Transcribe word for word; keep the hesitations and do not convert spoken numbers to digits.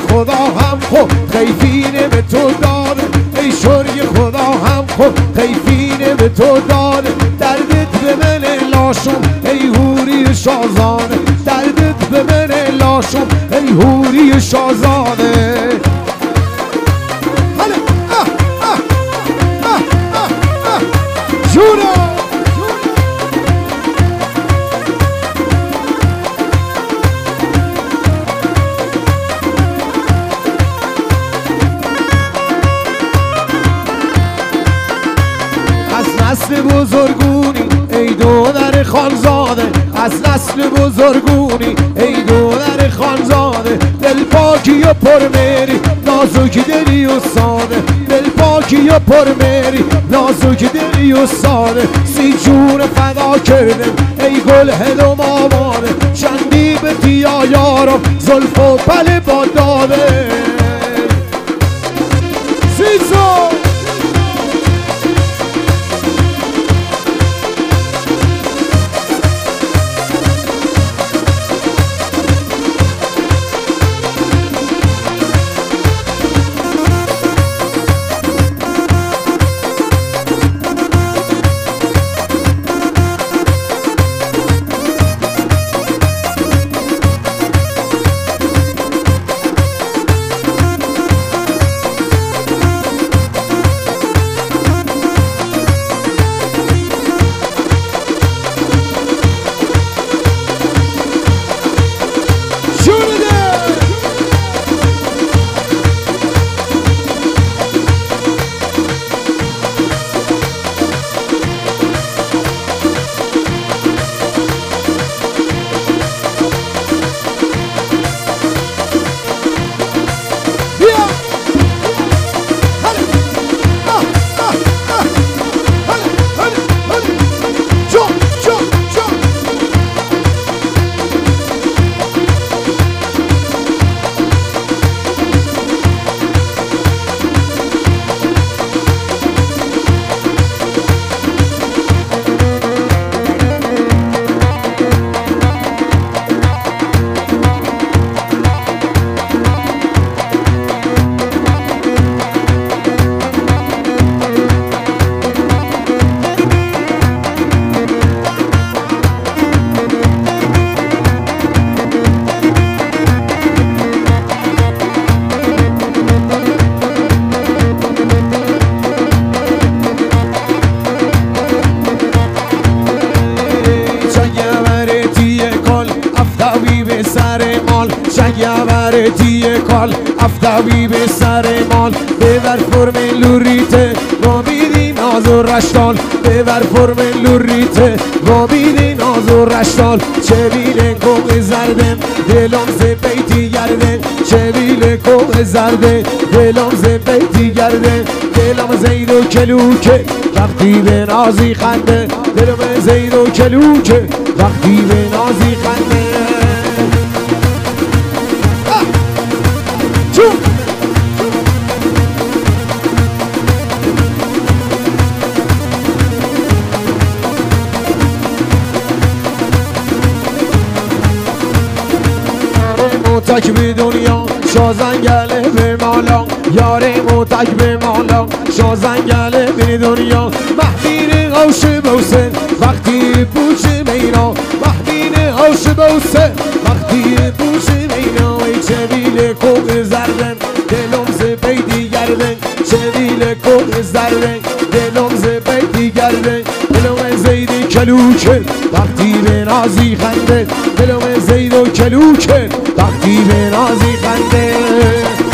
خدا هم خب خیفینه به تو داده، ای شوری خدا هم خب خیفینه به تو داده. دردت به من لاشم ای هوری شازاده، دردت به من لاشم ای هوری شازاده. هله اه اه اه اه اه جورا نسل بزرگونی ای دودر خانزاده، از نسل بزرگونی ای دودر خانزاده. دل پاکی و پرمیری نازک دلی و ساده، دل پاکی و پرمیری نازک دلی و ساده. سی جون فدا کردم ای گل هدوم آماده، چندی به تیا یارم زلف و پل با داده. سیزو دیه کال افتاوی به سر مال. ببر فرم لوریته با بیدی ناز و رشتال، ببر فرم لوریته با بیدی ناز و رشتال. چه بیله کوه زردم دلم ز بیتی گرده، چه بیله کوه زرده دلم ز بیتی گرده. دلم زید و کلوکه وقتی به نازی خنده، دلم زید و کلوکه وقتی به نازی خنده. موتک به دنیا شازنگله به مالا، یار موتک به مالا شازنگله به دنیا. مهدین غوش بوسه وقتی پوچ مینا، مهدین غوش بوسه وقتی پوچ مینا. ای چه بیل کوه زردن دلم ز بیدی گردن، چه بیل کوه زردن دلم ز بیدی گردن. دلم زید کلوکه وقتی به نازی خنده، دلم زید و کلوکه وقتی به نازی خنده.